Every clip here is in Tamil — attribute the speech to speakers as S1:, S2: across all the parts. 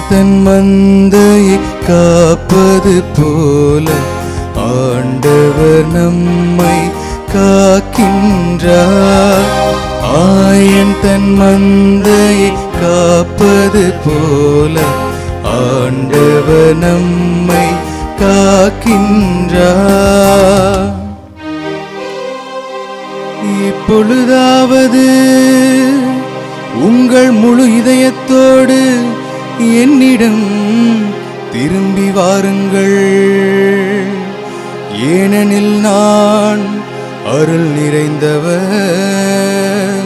S1: தன் மந்தையை காப்பது போல ஆண்டவர் நம்மை காக்கின்றார். ஆயன் தன் மந்தையை காப்பது போல ஆண்டவர் நம்மை காக்கின்றார். இப்பொழுதாவது உங்கள் முழு இதயத்தோடு என்னிடம் திரும்பி வாருங்கள். ஏனெனில் நான் அருள் நிறைந்தவர்,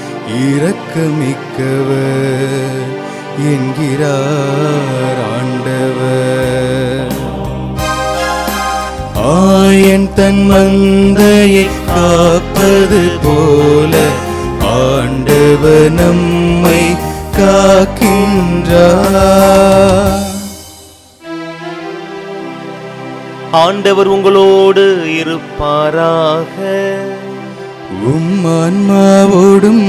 S1: இரக்கமிக்கவர் என்கிறார் ஆண்டவர். ஆயன் தன் மந்தையை காப்பது போல ஆண்டவர் நம்மை காக்கின்றார்.
S2: ஆண்டவர் உங்களோடு இருப்பாராக.
S1: உம் ஆன்மாவோடும்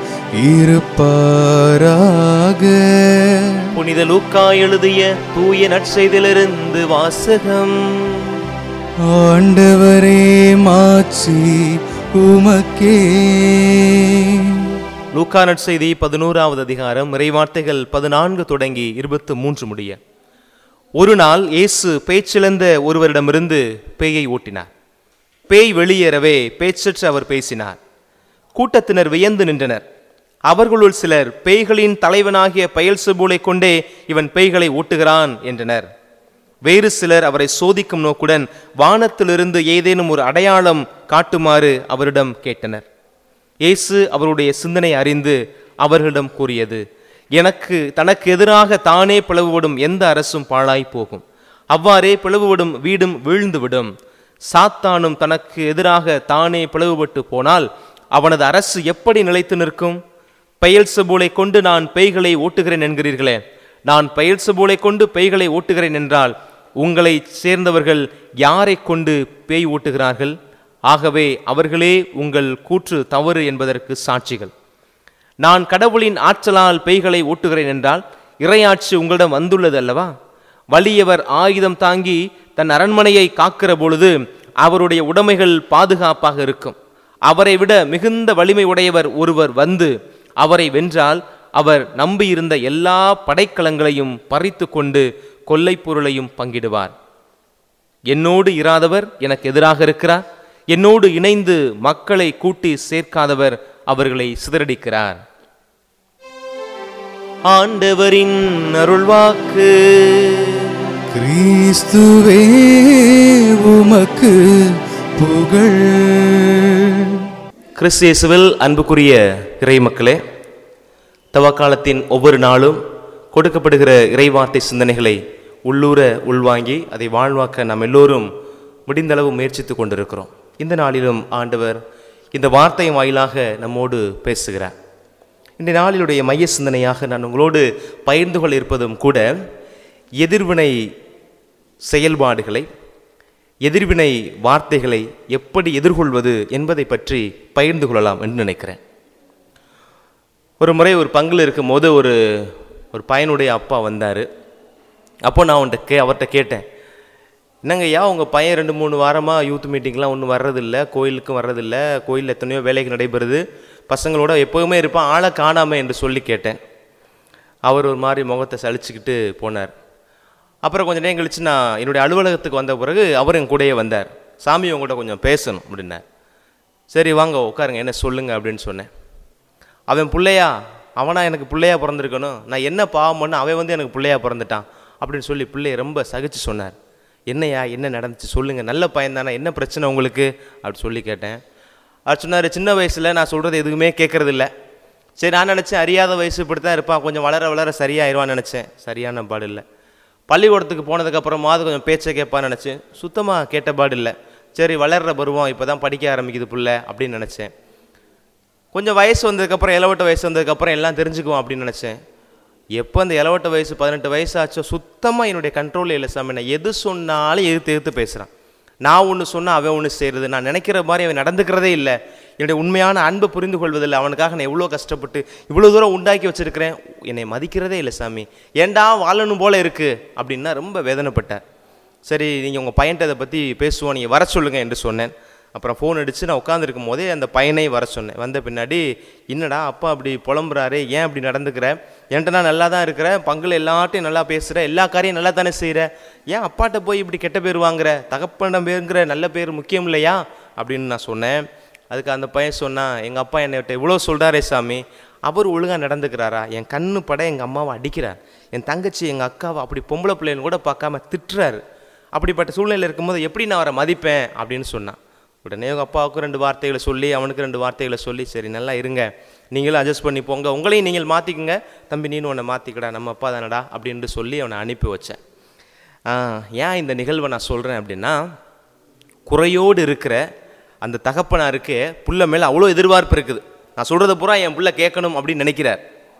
S1: இருப்பாராக.
S2: புனித லூக்கா எழுதிய தூய நற்செய்தியிலிருந்து வாசகம்.
S1: ஆண்டவரே மாட்சி உமக்கே.
S2: லூக்கா நற்செய்தி 11வது அதிகாரம் இறைவார்த்தைகள் 14 தொடங்கி 23 முடிய. ஒரு நாள் இயேசு பேச்சிழந்த ஒருவரிடமிருந்து பேயை ஓட்டினார். பேய் வெளியேறவே பேச்சற்று அவர் பேசினார். கூட்டத்தினர் வியந்து நின்றனர். அவர்களுள் சிலர் பேய்களின் தலைவனாகிய பெயல்செபூலை கொண்டே இவன் பேய்களை ஓட்டுகிறான் என்றனர். வேறு சிலர் அவரை சோதிக்கும் நோக்குடன் வானத்திலிருந்து ஏதேனும் ஒரு அடையாளம் காட்டுமாறு அவரிடம் கேட்டனர். இயேசு அவருடைய சிந்தனை அறிந்து அவர்களிடம் கூறியது, தனக்கு எதிராக தானே பிளவுபடும் எந்த அரசும் பாழாய் போகும். அவ்வாறே பிளவுபடும் வீடும் வீழ்ந்துவிடும். சாத்தானும் தனக்கு எதிராக தானே பிளவுபட்டு போனால் அவனது அரசு எப்படி நிலைத்து நிற்கும்? பெயல்செபூலை கொண்டு நான் பேய்களை ஓட்டுகிறேன் என்கிறீர்களே. நான் பெயல்செபூலை கொண்டு பேய்களை ஓட்டுகிறேன் என்றால் உங்களை சேர்ந்தவர்கள் யாரை கொண்டு பேய் ஓட்டுகிறார்கள்? ஆகவே அவர்களே உங்கள் கூற்று தவறு என்பதற்கு சாட்சிகள். நான் கடவுளின் ஆற்றலால் பேய்களை ஓட்டுகிறேன் என்றால் இறையாட்சி உங்களிடம் வந்துள்ளது அல்லவா? வலியவர் ஆயுதம் தாங்கி தன் அரண்மனையை காக்கிற பொழுது அவருடைய உடைமைகள் பாதுகாப்பாக இருக்கும். அவரை விட மிகுந்த வலிமை உடையவர் ஒருவர் வந்து அவரை வென்றால் அவர் நம்பியிருந்த எல்லா படைக்கலங்களையும் பறித்து கொண்டு கொல்லை பொருளையும் பங்கிடுவார். என்னோடு இராதவர் எனக்கு எதிராக இருக்கிறார். என்னோடு இணைந்து மக்களை கூட்டி சேர்க்காதவர் அவர்களை சிதறடிக்கிறார். ஆண்டவரின் அருள்வாக்கு.
S1: கிறிஸ்துவே உமக்கு புகழ்.
S2: கிறிஸ்து இயேசுவில் அன்புக்குரிய இறை மக்களே, தவக்காலத்தின் ஒவ்வொரு நாளும் கொடுக்கப்படுகிற இறைவார்த்தை சிந்தனைகளை உள்ளூர உள்வாங்கி அதை வாழ்வாக்க நாம் எல்லோரும் முடிந்தளவு முயற்சித்து கொண்டிருக்கிறோம். இந்த நாளிலும் ஆண்டவர் இந்த வார்த்தை வாயிலாக நம்மோடு பேசுகிறார். இந்த நாளிலுடைய மைய சிந்தனையாக நான் உங்களோடு பகிர்ந்து கொள்ள இருப்பதும் கூட எதிர்வினை செயல்பாடுகளை, எதிர்வினை வார்த்தைகளை எப்படி எதிர்கொள்வது என்பதை பற்றி பகிர்ந்து கொள்ளலாம் என்று நினைக்கிறேன். ஒரு முறை ஒரு பங்கில் இருக்கும் போது ஒரு பையனுடைய அப்பா வந்தார். அப்போ நான் அவர்கிட்ட கேட்டேன், என்னங்க ஐயா உங்கள் பையன் 2-3 வாரமாக யூத் மீட்டிங்லாம் ஒன்றும் வர்றதில்லை, கோயிலுக்கும் வர்றதில்லை, கோயிலில் எத்தனையோ வேலைக்கு நடைபெறுது, பசங்களோட எப்போவுமே இருப்பான், ஆளை காணாமல் என்று சொல்லி கேட்டேன். அவர் ஒரு மாதிரி முகத்தை சலிச்சுக்கிட்டு போனார். அப்புறம் கொஞ்சம் நேரம் கழித்து நான் என்னுடைய அலுவலகத்துக்கு வந்த பிறகு அவர் என் கூடயே வந்தார். சாமி உங்கள்கிட்ட கொஞ்சம் பேசணும் அப்படின்னார். சரி வாங்க உட்காருங்க, என்ன சொல்லுங்க அப்படின்னு சொன்னேன். அவன் பிள்ளையா, அவனா எனக்கு பிள்ளையா பிறந்திருக்கணும், நான் என்ன பாவம் பண்ண அவன் வந்து எனக்கு பிள்ளையா பிறந்துட்டான் அப்படின்னு சொல்லி பிள்ளையை ரொம்ப சகிச்சு சொன்னார். என்னையா என்ன நடந்துச்சு சொல்லுங்கள், நல்ல பையன் தானே, என்ன பிரச்சனை உங்களுக்கு அப்படி சொல்லி கேட்டேன். அவர் சொன்னார், சின்ன வயசில் நான் சொல்கிறது எதுவுமே கேட்குறதில்ல. சரி நான் நினச்சேன் அறியாத வயசு இப்படி தான் இருப்பான், கொஞ்சம் வளர வளர சரியாயிருவான்னு நினச்சேன். சரியான பாடு இல்லை. பள்ளிக்கூடத்துக்கு போனதுக்கப்புறமாவது கொஞ்சம் பேச்சை கேட்பான்னு நினச்சேன். சுத்தமாக கேட்ட பாடு இல்லை. சரி வளர்கிற பருவம் இப்போ தான் படிக்க ஆரம்பிக்குது பிள்ளை அப்படின்னு நினச்சேன். கொஞ்சம் வயசு வந்ததுக்கப்புறம், இளவட்ட வயசு வந்ததுக்கப்புறம் எல்லாம் தெரிஞ்சுக்குவோம் அப்படின்னு நினச்சேன். எப்போ அந்த இளவட்ட வயசு 18 வயசு ஆச்சோ சுத்தமாக என்னுடைய கண்ட்ரோலில் இல்லை சாமி. நான் எது சொன்னாலும் எதிர்த்து பேசுகிறான். நான் ஒன்று சொன்னால் அவன் ஒன்று செய்கிறது, நான் நினைக்கிற மாதிரி அவன் நடந்துக்கிறதே இல்லை, என்னுடைய உண்மையான அன்பை புரிந்து கொள்வதில்லை, அவனுக்காக நான் எவ்வளோ கஷ்டப்பட்டு இவ்வளோ தூரம் உண்டாக்கி வச்சுருக்கிறேன், என்னை மதிக்கிறதே இல்லை சாமி, ஏண்டா வாழணும் போல் இருக்குது அப்படின்னா ரொம்ப வேதனைப்பட்டார். சரி, நீங்கள் உங்கள் பையன்ட்ட அதை பற்றி பேசுவோம், நீங்கள் வர சொல்லுங்கள் என்று சொன்னேன். அப்புறம் ஃபோன் அடித்து நான் உட்காந்துருக்கும் போதே அந்த பையனை வர சொன்னேன். வந்த பின்னாடி, என்னடா அப்பா அப்படி புலம்புறாரு, ஏன் அப்படி நடந்துக்கிற, என்கிட்ட நான் நல்லா தான் இருக்கிறேன், பங்கில் எல்லாட்டையும் நல்லா பேசுகிறேன், எல்லா காரியம் நல்லா தானே செய்கிறேன், ஏன் அப்பாட்ட போய் இப்படி கெட்ட பேர் வாங்குற, தகப்பனிடம் பேருங்கிற நல்ல பேர் முக்கியம் இல்லையா அப்படின்னு நான் சொன்னேன். அதுக்கு அந்த பையன் சொன்னான், எங்கள் அப்பா என்னை இவ்வளோ சொல்கிறாரே சாமி, அவர் ஒழுங்காக நடந்துக்கிறாரா, என் கண்ணு பட எங்கள் அம்மாவை அடிக்கிறார், என் தங்கச்சி எங்கள் அக்காவை அப்படி பொம்பளை பிள்ளைன்னு கூட பார்க்காம திட்டுறாரு, அப்படிப்பட்ட சூழ்நிலை இருக்கும்போது எப்படி நான் அவரை மதிப்பேன் அப்படின்னு சொன்னான். உடனே எங்கள் அப்பாவுக்கு 2 வார்த்தைகளை சொல்லி, அவனுக்கு 2 வார்த்தைகளை சொல்லி, சரி நல்லா இருங்க, நீங்களும் அட்ஜஸ்ட் பண்ணி போங்க, உங்களையும் நீங்கள் மாற்றிக்குங்க, தம்பி நீனும் உன்னை மாற்றிக்கடா, நம்ம அப்பா தானடா அப்படின்ட்டு சொல்லி அவனை அனுப்பி வச்சேன். ஏன் இந்த நிகழ்வை நான் சொல்கிறேன் அப்படின்னா, குறையோடு இருக்கிற அந்த தகப்பனாருக்கு புள்ள மேலே அவ்வளோ எதிர்பார்ப்பு இருக்குது. நான் சொல்கிறத பூரா என் பிள்ளை கேட்கணும் அப்படின்னு நினைக்கிறார்.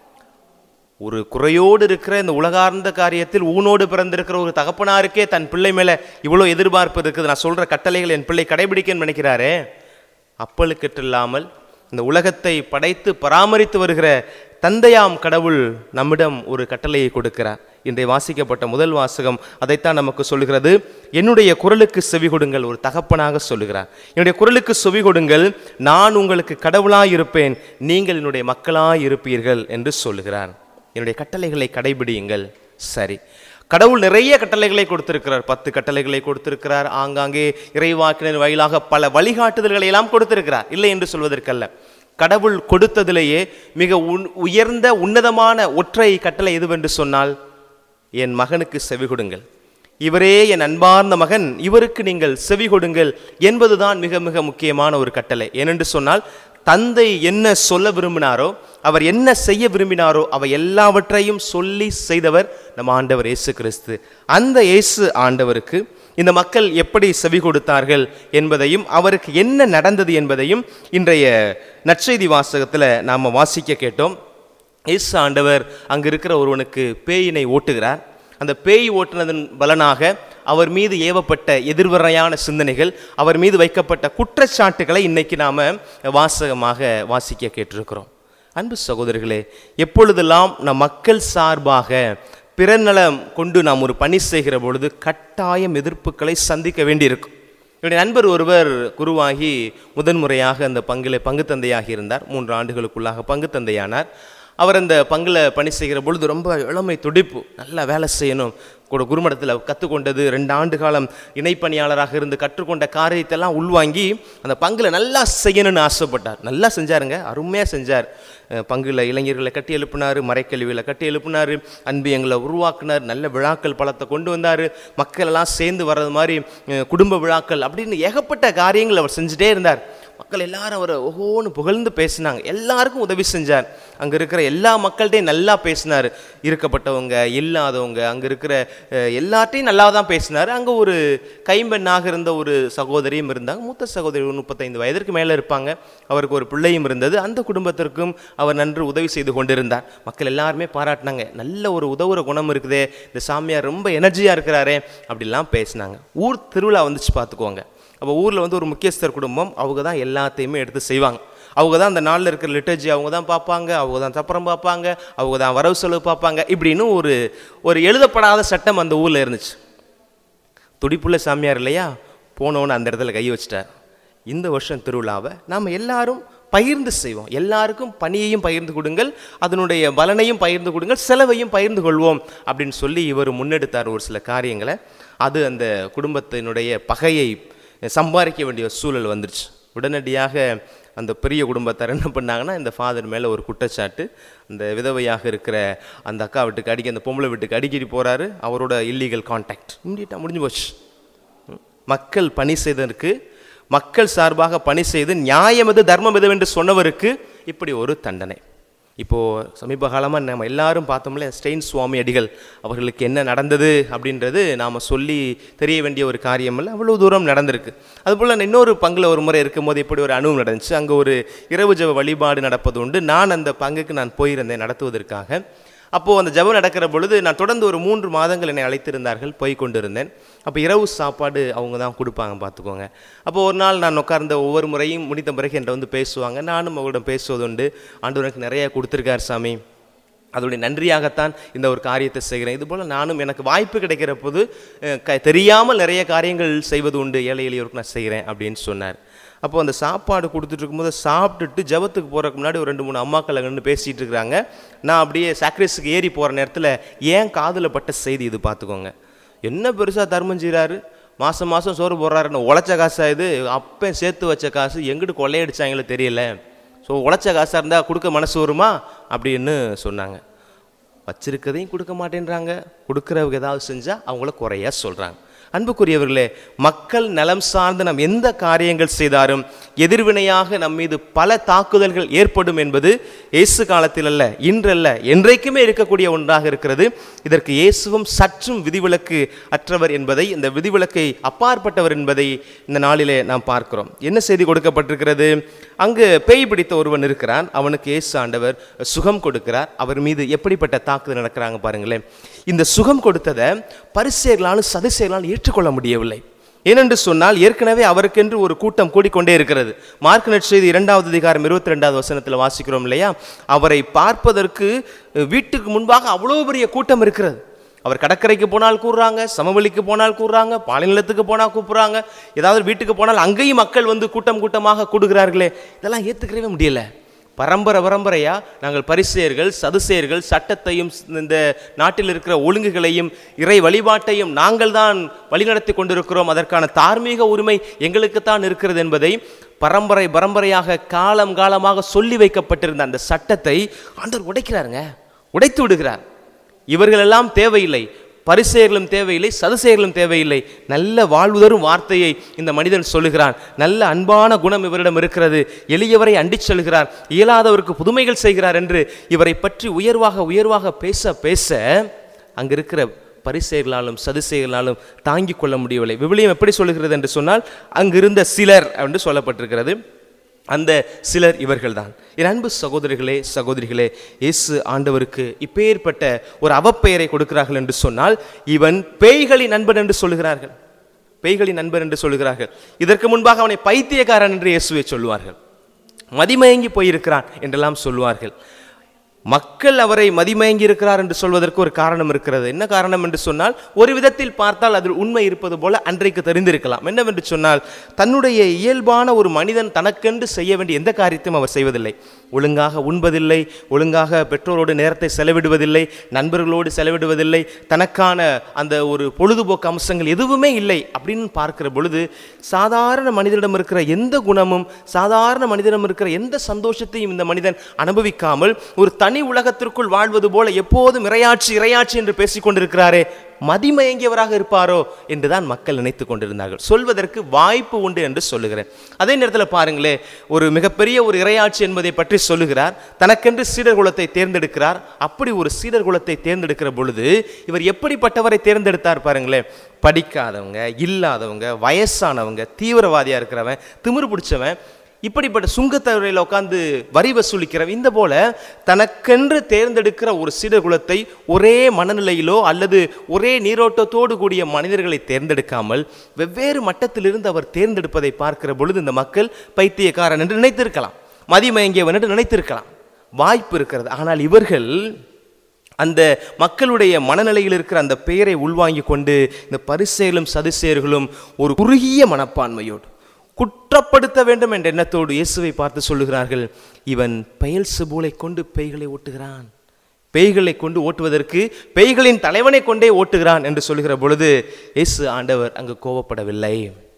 S2: ஒரு குறையோடு இருக்கிற இந்த உலகார்ந்த காரியத்தில் ஊனோடு பிறந்திருக்கிற ஒரு தகப்பனாருக்கே தன் பிள்ளை மேலே இவ்வளோ எதிர்பார்ப்பு இருக்குது, நான் சொல்கிற கட்டளைகள் என் பிள்ளை கடைபிடிக்கன்னு நினைக்கிறாரே. அப்பழுக்கற்றில்லாமல் இந்த உலகத்தை படைத்து பராமரித்து வருகிற தந்தையாம் கடவுள் நம்மிடம் ஒரு கட்டளையை கொடுக்கிறார். இன்றைய வாசிக்கப்பட்ட முதல் வாசகம் அதைத்தான் நமக்கு சொல்லுகிறது. என்னுடைய குரலுக்கு செவி கொடுங்கள், ஒரு தகப்பனாக சொல்லுகிறார். என்னுடைய குரலுக்கு செவி கொடுங்கள், நான் உங்களுக்கு கடவுளாய் இருப்பேன், நீங்கள் என்னுடைய மக்களாய் இருப்பீர்கள் என்று சொல்லுகிறார். என்னுடைய கட்டளைகளை கடைபிடியுங்கள். சரி, கடவுள் நிறைய கட்டளைகளை கொடுத்திருக்கிறார், 10 கட்டளைகளை கொடுத்திருக்கிறார், ஆங்காங்கே இறைவாக்கினர் வாயிலாக பல வழிகாட்டுதல்களை எல்லாம் கொடுத்திருக்கிறார், இல்லை என்று சொல்வதற்கல்ல. கடவுள் கொடுத்ததிலேயே மிக உயர்ந்த உன்னதமான ஒற்றை கட்டளை எதுவென்று சொன்னால், என் மகனுக்கு செவி கொடுங்கள், இவரே என் அன்பார்ந்த மகன், இவருக்கு நீங்கள் செவி கொடுங்கள் என்பதுதான் மிக மிக முக்கியமான ஒரு கட்டளை. ஏனென்று சொன்னால், தந்தை என்ன சொல்ல விரும்பினாரோ, அவர் என்ன செய்ய விரும்பினாரோ அவை எல்லாவற்றையும் சொல்லி செய்தவர் நம் ஆண்டவர் இயேசு கிறிஸ்து. அந்த இயேசு ஆண்டவருக்கு இந்த மக்கள் எப்படி செவி கொடுத்தார்கள் என்பதையும், அவருக்கு என்ன நடந்தது என்பதையும் இன்றைய நற்செய்தி வாசகத்தில் நாம் வாசிக்க கேட்டோம். இயேசு ஆண்டவர் அங்கு இருக்கிற ஒருவனுக்கு பேயினை ஓட்டுகிறார். அந்த பேய் ஓட்டுனதன் பலனாக அவர் மீது ஏவப்பட்ட எதிர்வரையான சிந்தனைகள், அவர் மீது வைக்கப்பட்ட குற்றச்சாட்டுகளை இன்னைக்கு நாம் வாசகமாக வாசிக்க கேட்டிருக்கிறோம். அன்பு சகோதரர்களே, எப்பொழுதெல்லாம் நம் மக்கள் சார்பாக பிறநலம் கொண்டு நாம் ஒரு பணி செய்கிற பொழுது கட்டாயம் எதிர்ப்புகளை சந்திக்க வேண்டியிருக்கும். என்னுடைய நண்பர் ஒருவர் குருவாகி முதன்முறையாக அந்த பங்கு தந்தையாகி இருந்தார். 3 ஆண்டுகளுக்குள்ளாக பங்கு தந்தையானார். அவர் அந்த பங்கில் பணி செய்கிற பொழுது ரொம்ப இளமை துடிப்பு, நல்லா வேலை செய்யணும், கூட குருமடத்தில் கற்றுக்கொண்டது 2 ஆண்டு காலம் இணைப்பணியாளராக இருந்து கற்றுக்கொண்ட காரியத்தெல்லாம் உள்வாங்கி அந்த பங்கில் நல்லா செய்யணும்னு ஆசைப்பட்டார். நல்லா செஞ்சாருங்க, அருமையாக செஞ்சார். பங்கில் இளைஞர்களை கட்டி எழுப்பினார், மறைக்கல்வியில் கட்டி எழுப்பினார், அன்பியங்களை உருவாக்குனார், நல்ல விழாக்கள் பலத்தை கொண்டு வந்தார், மக்கள் எல்லாம் சேர்ந்து வர்றது மாதிரி குடும்ப விழாக்கள் அப்படின்னு ஏகப்பட்ட காரியங்கள் அவர் செஞ்சுட்டே இருந்தார். மக்கள் எல்லாரும் அவரை ஓஹோன்னு புகழ்ந்து பேசினாங்க, எல்லாருக்கும் உதவி செஞ்சார். அங்கே இருக்கிற எல்லா மக்கள்கிட்டையும் நல்லா பேசினார், இருக்கப்பட்டவங்க இல்லாதவங்க அங்கே இருக்கிற எல்லார்ட்டையும் நல்லா தான் பேசினார். அங்கே ஒரு கைம்பெண்ணாக இருந்த ஒரு சகோதரியும் இருந்தாங்க. மூத்த சகோதரி 35 வயதிற்கு மேலே இருப்பாங்க. அவருக்கு ஒரு பிள்ளையும் இருந்தது. அந்த குடும்பத்திற்கும் அவர் நன்று உதவி செய்து கொண்டிருந்தார். மக்கள் எல்லாருமே பாராட்டினாங்க, நல்ல ஒரு உதவுற குணம் இருக்குதே, இந்த சாமியார் ரொம்ப எனர்ஜியாக இருக்கிறாரே அப்படிலாம் பேசினாங்க. ஊர் திருவிழா வந்துச்சு பார்த்துக்குவாங்க. அப்போ ஊரில் ஒரு முக்கியஸ்தர் குடும்பம், அவங்க தான் எல்லாத்தையுமே எடுத்து செய்வாங்க. அவங்க தான் அந்த நாளில் இருக்கிற லிட்டர்ஜி அவங்க தான் பார்ப்பாங்க, அவங்க தான் சப்பரம் பார்ப்பாங்க, அவங்க தான் வரவு செலவு பார்ப்பாங்க. இப்படின்னு ஒரு எழுதப்படாத சட்டம் அந்த ஊரில் இருந்துச்சு. துடிப்புள்ள சாமியார் இல்லையா, போனவன்னு அந்த இடத்துல கை வச்சிட்டார். இந்த வருஷம் திருவிழாவை நாம் எல்லாரும் பகிர்ந்து செய்வோம், எல்லாருக்கும் பணியையும் பகிர்ந்து கொடுங்கள், அதனுடைய பலனையும் பகிர்ந்து கொடுங்கள், செலவையும் பகிர்ந்து கொள்வோம் அப்படின்னு சொல்லி இவர் முன்னெடுத்தார் ஒரு சில காரியங்களை. அது அந்த குடும்பத்தினுடைய பகையை சம்பாதிக்க வேண்டிய சூழல் வந்துருச்சு. உடனடியாக அந்த பெரிய குடும்பத்தார் என்ன பண்ணாங்கன்னா, இந்த ஃபாதர் மேலே ஒரு குற்றச்சாட்டு, அந்த விதவையாக இருக்கிற அந்த அக்கா வீட்டுக்கு அடிக்க, அந்த பொம்பளை வீட்டுக்கு அடிக்கடி போகிறாரு, அவரோட இல்லீகல் கான்டாக்ட் இம்மிடியட்டாக முடிஞ்சு போச்சு. மக்கள் பணி செய்ததற்கு, மக்கள் சார்பாக பணி செய்து நியாயம் எது தர்மம் எது என்று சொன்னவருக்கு இப்படி ஒரு தண்டனை. இப்போது சமீப காலமாக நம்ம எல்லாரும் பார்த்தோம்ல, ஸ்டெயின் சுவாமி அடிகள் அவர்களுக்கு என்ன நடந்தது அப்படின்றது நாம் சொல்லி தெரிய வேண்டிய ஒரு காரியம் இல்லை, அவ்வளோ தூரம் நடந்திருக்கு. அதுபோல் இன்னொரு பங்கில் ஒரு முறை இருக்கும்போது இப்படி ஒரு அனுபவம் நடந்துச்சு. அங்கே ஒரு இரவு ஜெப வழிபாடு நடப்பது உண்டு. நான் அந்த பங்குக்கு நான் போயிருந்தேன் நடத்துவதற்காக. அப்போது அந்த ஜெபம் நடக்கிற பொழுது நான் தொடர்ந்து ஒரு 3 மாதங்கள் என்னை அழைத்திருந்தார்கள், போய் கொண்டிருந்தேன். அப்போ இரவு சாப்பாடு அவங்க தான் கொடுப்பாங்க பார்த்துக்கோங்க. அப்போ ஒரு நாள் நான் உட்கார்ந்த ஒவ்வொரு முறையும் முடித்த பிறகு என்கிட்ட வந்து பேசுவாங்க. நானும் அவங்களிடம் பேசுவதுண்டு. ஆண்டவர் எனக்கு நிறைய கொடுத்துருக்கார் சாமி, அதோடைய நன்றியாகத்தான் இந்த ஒரு காரியத்தை செய்கிறேன். இதுபோல் நானும் எனக்கு வாய்ப்பு கிடைக்கிற போது தெரியாமல் நிறைய காரியங்கள் செய்வது உண்டு, ஏழை எளியோருக்கு நான் செய்கிறேன் அப்படின்னு சொன்னார். அப்போ அந்த சாப்பாடு கொடுத்துட்டு இருக்கும்போது சாப்பிட்டுட்டு ஜபத்துக்கு போகிறதுக்கு முன்னாடி ஒரு 2-3 அம்மாக்கள் அங்கே பேசிகிட்டு இருக்கிறாங்க. நான் அப்படியே சாக்ரிஸுக்கு ஏறி போகிற நேரத்தில் ஏன் காதில் பட்ட செய்தி இது பார்த்துக்கோங்க. என்ன பெருசாக தர்மம் செய்கிறாரு, மாதம் மாதம் சோறு போடுறாருன்னு, உழைச்ச காசா இது, அப்போ சேர்த்து வச்ச காசு எங்கிட்டு கொள்ளையடிச்சாங்களோ தெரியல, ஸோ உழைச்ச காசாக இருந்தால் கொடுக்க மனசு வருமா அப்படின்னு சொன்னாங்க. வச்சிருக்கதையும் கொடுக்க மாட்டேன்றாங்க, கொடுக்குறவங்க ஏதாவது செஞ்சால் அவங்கள குறையா சொல்கிறாங்க. அன்புக்குரியவர்களே, மக்கள் நலம் சார்ந்து நாம் எந்த காரியங்கள் செய்தாலும் எதிர்வினையாக நம் மீது பல தாக்குதல்கள் ஏற்படும் என்பது இயேசு காலத்தில் அல்ல, இன்றல்ல, என்றைக்குமே இருக்கக்கூடிய ஒன்றாக இருக்கிறது. இதற்கு இயேசுவும் சற்றும் விதிவிலக்கு அற்றவர் என்பதை, இந்த விதிவிலக்கை அப்பாற்பட்டவர் என்பதை இந்த நாளிலே நாம் பார்க்கிறோம். என்ன செய்தி கொடுக்கப்பட்டிருக்கிறது? அங்கு பேய் பிடித்த ஒருவன் இருக்கிறான், அவனுக்கு இயேசு ஆண்டவர் சுகம் கொடுக்கிறார். அவர் மீது எப்படிப்பட்ட தாக்குதல் நடக்கிறாங்க பாருங்களேன். இந்த சுகம் கொடுத்ததை பரிசேயர்களாலும் சதுசேயர்களாலும் ஏற்றுக்கொள்ள முடியவில்லை. ஏனென்று சொன்னால் ஏற்கனவே அவருக்கென்று ஒரு கூட்டம் கூடிக்கொண்டே இருக்கிறது. மார்க் நற்செய்தி 2வது அதிகாரம் 22வது வசனத்தில் வாசிக்கிறோம் இல்லையா, அவரை பார்ப்பதற்கு வீட்டுக்கு முன்பாக அவ்வளோ பெரிய கூட்டம் இருக்கிறது. அவர் கடற்கரைக்கு போனால் கூறுறாங்க, சமவெளிக்கு போனால் கூறுறாங்க, பாலைநிலத்துக்கு போனால் கூப்பிட்றாங்க, ஏதாவது வீட்டுக்கு போனால் அங்கேயும் மக்கள் வந்து கூட்டம் கூட்டமாக கூடுகிறார்களே, இதெல்லாம் ஏற்றுக்கவே முடியல. பரம்பரையா நாங்கள் பரிசேயர்கள் சதுசேயர்கள் சட்டத்தையும் இந்த நாட்டில் இருக்கிற ஒழுங்குகளையும் இறை வழிபாட்டையும் நாங்கள் தான் வழிநடத்தி கொண்டிருக்கிறோம், அதற்கான தார்மீக உரிமை எங்களுக்குத்தான் இருக்கிறது என்பதை பரம்பரையாக காலமாக சொல்லி வைக்கப்பட்டிருந்த அந்த சட்டத்தை ஆண்டவர் உடைக்கிறாருங்க, உடைத்து விடுகிறார். இவர்களெல்லாம் தேவையில்லை, பரிசேயர்களும் தேவையில்லை, சதுசேயர்களும் தேவையில்லை. நல்ல வாழ்வு தரும் வார்த்தையை இந்த மனிதன் சொல்லுகிறான். நல்ல அன்பான குணம் இவரிடம் இருக்கிறது, எளியவரை அண்டிச் செல்கிறார், இயலாதவருக்கு புதுமைகள் செய்கிறார் என்று இவரை பற்றி உயர்வாக பேச அங்கு இருக்கிற பரிசேயர்களாலும் சதுசேயர்களாலும் தாங்கிக் கொள்ள முடியவில்லை. விவிலியம் எப்படி சொல்லுகிறது என்று சொன்னால், அங்கிருந்த சிலர் என்று சொல்லப்பட்டிருக்கிறது. அந்த சிலர் இவர்கள்தான். என் அன்பு சகோதரிகளே சகோதரிகளே, இயேசு ஆண்டவருக்கு இப்பேற்பட்ட ஒரு அவப்பெயரை கொடுக்கிறார்கள் என்று சொன்னால், இவன் பேய்களின் நண்பன் என்று சொல்லுகிறார்கள், பேய்களின் நண்பன் என்று சொல்லுகிறார்கள். இதற்கு முன்பாக அவனை பைத்தியக்காரன் என்று இயேசுவை சொல்லுவார்கள், மதிமயங்கி போயிருக்கிறான் என்றெல்லாம் சொல்லுவார்கள். மக்கள் அவரை மதிமயங்கி இருக்கிறார் என்று சொல்வதற்கு ஒரு காரணம் இருக்கிறது. என்ன காரணம் என்று சொன்னால், ஒரு விதத்தில் பார்த்தால் அதில் உண்மை இருப்பது போல அன்றைக்கு தெரிந்திருக்கலாம். என்னவென்று சொன்னால், தன்னுடைய இயல்பான ஒரு மனிதன் தனக்கென்று செய்ய வேண்டிய எந்த காரியத்தையும் அவர் செய்வதில்லை. ஒழுங்காக உண்பதில்லை, ஒழுங்காக பெற்றோரோடு நேரத்தை செலவிடுவதில்லை, நண்பர்களோடு செலவிடுவதில்லை, தனக்கான அந்த ஒரு பொழுதுபோக்கு அம்சங்கள் எதுவுமே இல்லை. அப்படின்னு பார்க்கிற பொழுது சாதாரண மனிதனிடம் இருக்கிற எந்த குணமும், சாதாரண மனிதனிடம் இருக்கிற எந்த சந்தோஷத்தையும் இந்த மனிதன் அனுபவிக்காமல் ஒரு தனி உலகத்திற்குள் வாழ்வது போல எப்போதும் இறையாட்சி என்று பேசிக் கொண்டிருக்கிறாரே, மதிமயங்கியவராக இருப்பாரோ என்றுதான் மக்கள் நினைத்து கொண்டிருந்தார்கள். சொல்வதற்கு வாய்ப்பு உண்டு என்று சொல்லுகிறேன். அதே நேரத்தில் பாருங்களே, ஒரு மிகப்பெரிய ஒரு இறையாட்சி என்பதை பற்றி சொல்லுகிறார், தனக்கென்று சீடர் குலத்தை தேர்ந்தெடுக்கிறார். அப்படி ஒரு சீடர் குலத்தை தேர்ந்தெடுக்கிற பொழுது இவர் எப்படிப்பட்டவரை தேர்ந்தெடுத்தார் பாருங்களேன். படிக்காதவங்க, இல்லாதவங்க, வயசானவங்க, தீவிரவாதியா இருக்கிறவன், திமிரு பிடிச்சவன், இப்படிப்பட்ட சுங்கத்தவரையில் உட்கார்ந்து வரி வசூலிக்கிறவன், இந்த போல தனக்கென்று தேர்ந்தெடுக்கிற ஒரு சீடர் குலத்தை ஒரே மனநிலையிலோ அல்லது ஒரே நீரோட்டத்தோடு கூடிய மனிதர்களை தேர்ந்தெடுக்காமல் வெவ்வேறு மட்டத்திலிருந்து அவர் தேர்ந்தெடுப்பதை பார்க்கிற பொழுது இந்த மக்கள் பைத்தியக்காரன் என்று நினைத்திருக்கலாம், மதிமயங்கியவன் என்று நினைத்திருக்கலாம், வாய்ப்பு இருக்கிறது. ஆனால் இவர்கள் அந்த மக்களுடைய மனநிலையில் இருக்கிற அந்த பெயரை உள்வாங்கி கொண்டு இந்த பரிசேயர்களும் சதுசேயர்களும் ஒரு குறுகிய மனப்பான்மையோடு குற்றப்படுத்த வேண்டும் என்ற எண்ணத்தோடு இயேசுவை பார்த்து சொல்லுகிறார்கள், இவன் பெயல்செபூலை கொண்டு பேய்களை ஓட்டுகிறான், பேய்களை கொண்டு ஓட்டுவதற்கு பேய்களின் தலைவனை கொண்டே ஓட்டுகிறான் என்று சொல்லுகிற பொழுது இயேசு ஆண்டவர் அங்கு கோபப்படவில்லை,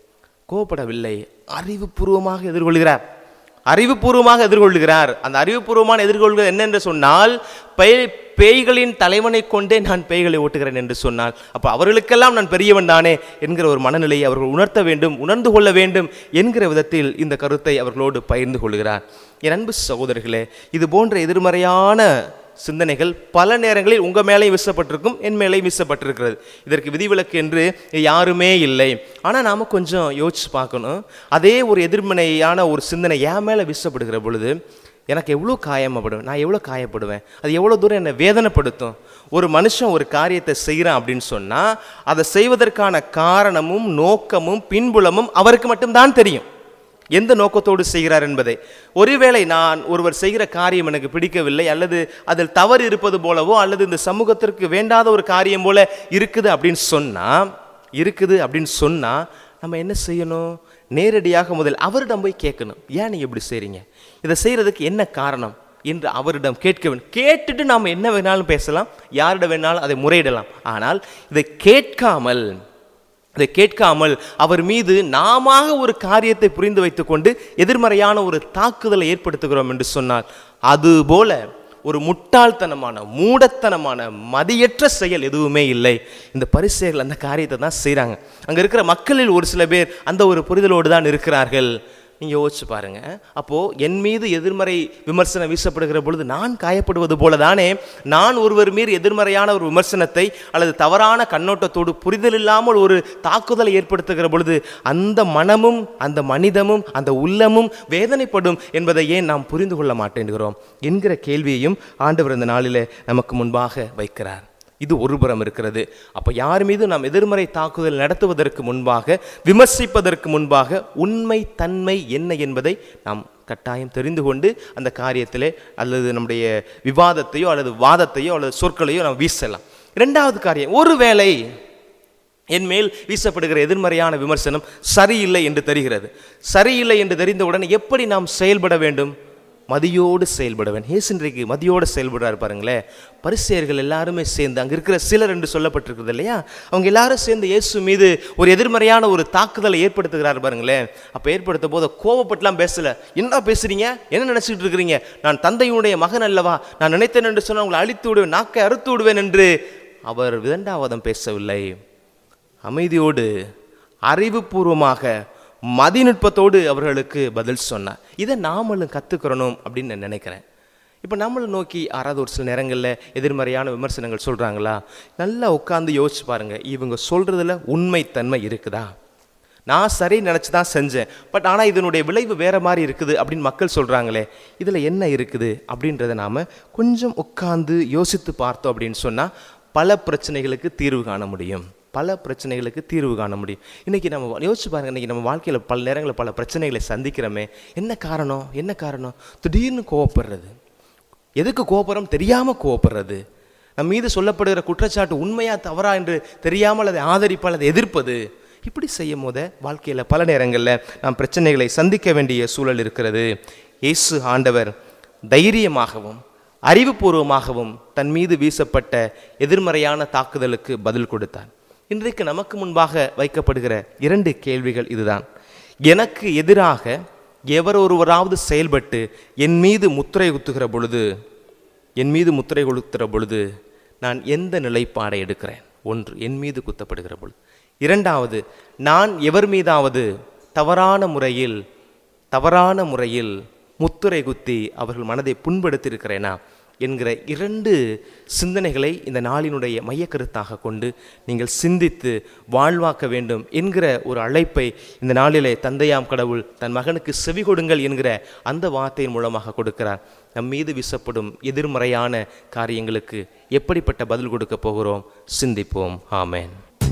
S2: அறிவுபூர்வமாக எதிர்கொள்கிறார். அந்த அறிவுபூர்வமான எதிர்கொள்கிறது என்னென்று சொன்னால், பேய்களின் தலைவனை கொண்டே நான் பேய்களை ஓட்டுகிறேன் என்று சொன்னால், அப்போ அவர்களுக்கெல்லாம் நான் பெரியவன் தானே என்கிற ஒரு மனநிலையை அவர்கள் உணர்த்த வேண்டும், உணர்ந்து கொள்ள வேண்டும் என்கிற விதத்தில் இந்த கருத்தை அவர்களோடு பகிர்ந்து கொள்கிறார். என் அன்பு சகோதரர்களே, இது போன்ற எதிர்மறையான சிந்தனைகள் பல நேரங்களில் உங்கள் மேலேயும் வீசப்பட்டிருக்கும், என் மேலேயும் வீசப்பட்டிருக்கிறது. இதற்கு விதிவிலக்கு என்று யாருமே இல்லை. ஆனால் நாம் கொஞ்சம் யோசிச்சு பார்க்கணும், அதே ஒரு எதிர்மறையான ஒரு சிந்தனை என் மேலே வீசப்படுகிற பொழுது எனக்கு எவ்வளோ காயப்படுவேன், நான் எவ்வளோ காயப்படுவேன், அது எவ்வளோ தூரம் என்னை வேதனைப்படுத்தும். ஒரு மனுஷன் ஒரு காரியத்தை செய்கிறான் அப்படின்னு சொன்னால் அதை செய்வதற்கான காரணமும் நோக்கமும் பின்புலமும் அவருக்கு மட்டும்தான் தெரியும், எந்த நோக்கத்தோடு செய்கிறார் என்பதை. ஒருவேளை நான் ஒருவர் செய்கிற காரியம் எனக்கு பிடிக்கவில்லை, அல்லது அதில் தவறு இருப்பது போலவோ அல்லது இந்த சமூகத்திற்கு வேண்டாத ஒரு காரியம் போல இருக்குது அப்படின்னு சொன்னால் நம்ம என்ன செய்யணும்? நேரடியாக முதல் அவரிடம் போய் கேட்கணும். ஏன் நீங்கள் இப்படி செய்கிறீங்க, இதை செய்கிறதுக்கு என்ன காரணம் என்று அவரிடம் கேட்க வேண்டும். கேட்டுட்டு நாம் என்ன வேணாலும் பேசலாம், யாரிடம் வேணாலும் அதை முறையிடலாம். ஆனால் இதை கேட்காமல் அவர் மீது நாம ஒரு காரியத்தை புரிந்து வைத்துக்கொண்டு எதிர்மறையான ஒரு தாக்குதலை ஏற்படுத்துகிறோம் என்று சொன்னால் அதுபோல ஒரு முட்டாள்தனமான மூடத்தனமான மதியற்ற செயல் எதுவுமே இல்லை. இந்த பரிசேயர்கள் அந்த காரியத்தை தான் செய்கிறாங்க. அங்கே இருக்கிற மக்களில் ஒரு சில பேர் அந்த ஒரு புரிதலோடு தான் இருக்கிறார்கள். நீங்கள் யோசிச்சு பாருங்க. அப்போது என் மீது எதிர்மறை விமர்சனம் வீசப்படுகிற பொழுது நான் காயப்படுவது போல தானே நான் ஒருவர் மீது எதிர்மறையான ஒரு விமர்சனத்தை அல்லது தவறான கண்ணோட்டத்தோடு புரிதல் இல்லாமல் ஒரு தாக்குதலை ஏற்படுத்துகிற பொழுது அந்த மனமும் அந்த மனிதமும் அந்த உள்ளமும் வேதனைப்படும் என்பதை ஏன் நாம் புரிந்து கொள்ள மாட்டேங்கிறோம் என்கிற கேள்வியையும் ஆண்டவர் இந்த நாளில் நமக்கு முன்பாக வைக்கிறார். இது ஒரு புறம் இருக்கிறது. அப்போ யார் மீது நாம் எதிர்மறை தாக்குதல் நடத்துவதற்கு முன்பாக, விமர்சிப்பதற்கு முன்பாக உண்மை தன்மை என்ன என்பதை நாம் கட்டாயம் தெரிந்து கொண்டு அந்த காரியத்திலே அல்லது நம்முடைய விவாதத்தையோ அல்லது வாதத்தையோ அல்லது சொற்களையோ நாம் வீசலாம். இரண்டாவது காரியம், ஒருவேளை என் மேல் வீசப்படுகிற எதிர்மறையான விமர்சனம் சரியில்லை என்று தெரிகிறது. சரியில்லை என்று தெரிந்தவுடன் எப்படி நாம் செயல்பட வேண்டும்? மதியோடு செயல்படுவேன். இயேசு இன்றைக்கு மதியோடு செயல்படுறாரு பாருங்களேன். பரிசேயர்கள் எல்லாருமே சேர்ந்து, அங்கே இருக்கிற சிலர் என்று சொல்லப்பட்டிருக்கிறது இல்லையா, அவங்க எல்லாரும் சேர்ந்து இயேசு மீது ஒரு எதிர்மறையான ஒரு தாக்குதலை ஏற்படுத்துகிறார் பாருங்களேன். அப்போ ஏற்படுத்த போது கோபப்பட்டுலாம் பேசலை. என்ன பேசுறீங்க, என்ன நினச்சிட்டு இருக்கிறீங்க, நான் தந்தையுடைய மகன் அல்லவா, நான் நினைத்தேன் என்று சொன்னால் உங்களை அழித்து விடுவேன், நாக்கை அறுத்து விடுவேன் என்று அவர் விதண்டாவாதம் பேசவில்லை. அமைதியோடு அறிவுபூர்வமாக மதிநுட்பத்தோடு அவர்களுக்கு பதில் சொன்னார். இதை நாமளும் கற்றுக்கிறணும் அப்படின்னு நான் நினைக்கிறேன். இப்போ நம்மளை நோக்கி யாராவது ஒரு சில நேரங்களில் எதிர்மறையான விமர்சனங்கள் சொல்கிறாங்களா, நல்லா உட்காந்து யோசிச்சு பாருங்கள், இவங்க சொல்கிறதுல உண்மைத்தன்மை இருக்குதா? நான் சரி நினச்சி தான் செஞ்சேன், பட் ஆனால் இதனுடைய விளைவு வேறு மாதிரி இருக்குது அப்படின்னு மக்கள் சொல்கிறாங்களே, இதில் என்ன இருக்குது அப்படின்றத நாம் கொஞ்சம் உட்காந்து யோசித்து பார்த்தோம் அப்படின்னு சொன்னால் பல பிரச்சனைகளுக்கு தீர்வு காண முடியும். இன்றைக்கி நம்ம யோசிச்சு பாருங்கள், இன்றைக்கி நம்ம வாழ்க்கையில் பல நேரங்களில் பல பிரச்சனைகளை சந்திக்கிறோமே. என்ன காரணம்? திடீர்னு கோவப்படுறது. எதுக்கு கோபப்படுறோம் தெரியாமல் கோவப்படுறது. நம்ம மீது சொல்லப்படுகிற குற்றச்சாட்டு உண்மையா தவறா என்று தெரியாமல் அதை ஆதரிப்பால் அதை எதிர்ப்பது. இப்படி செய்யும் போது வாழ்க்கையில் பல நேரங்களில் நாம் பிரச்சனைகளை சந்திக்க வேண்டிய சூழல் இருக்கிறது. இயேசு ஆண்டவர் தைரியமாகவும் அறிவுபூர்வமாகவும் தன் மீது வீசப்பட்ட எதிர்மறையான தாக்குதலுக்கு பதில் கொடுத்தார். இன்றைக்கு நமக்கு முன்பாக வைக்கப்படுகிற 2 கேள்விகள் இதுதான். எனக்கு எதிராக எவரொருவராவது செயல்பட்டு என் மீது முத்திரை குத்துகிற பொழுது நான் எந்த நிலைப்பாடை எடுக்கிறேன்? 1, என் மீது குத்தப்படுகிற பொழுது. 2வது, நான் எவர் மீதாவது தவறான முறையில் முத்திரை குத்தி அவர்கள் மனதை புண்படுத்தியிருக்கிறேனா என்கிற 2 சிந்தனைகளை இந்த நாளினுடைய மையக்கருத்தாக கொண்டு நீங்கள் சிந்தித்து வாழ்வாக்க வேண்டும் என்கிற ஒரு அழைப்பை இந்த நாளிலே தந்தையாம் கடவுள் தன் மகனுக்கு செவி கொடுங்கள் என்கிற அந்த வார்த்தையின் மூலமாக கொடுக்கிறார். நம் மீது வீசப்படும் எதிர்மறையான காரியங்களுக்கு எப்படிப்பட்ட பதில் கொடுக்க போகிறோம்? சிந்திப்போம். ஆமென்.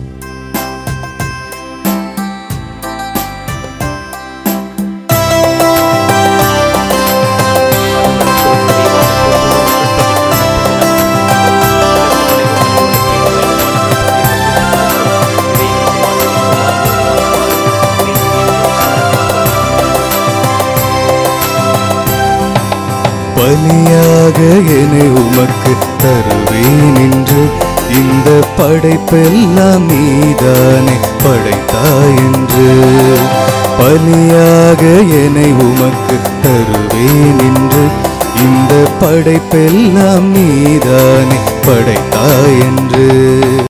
S1: பலியாக என்னை உமக்கு தருவேன் என்று இந்த படைப்பெல்லாம் நீதானே படைத்தாய் என்று. பலியாக என்னை உமக்கு தருவேன் என்று இந்த படைப்பெல்லாம் நீதானே படைத்தாய் என்று.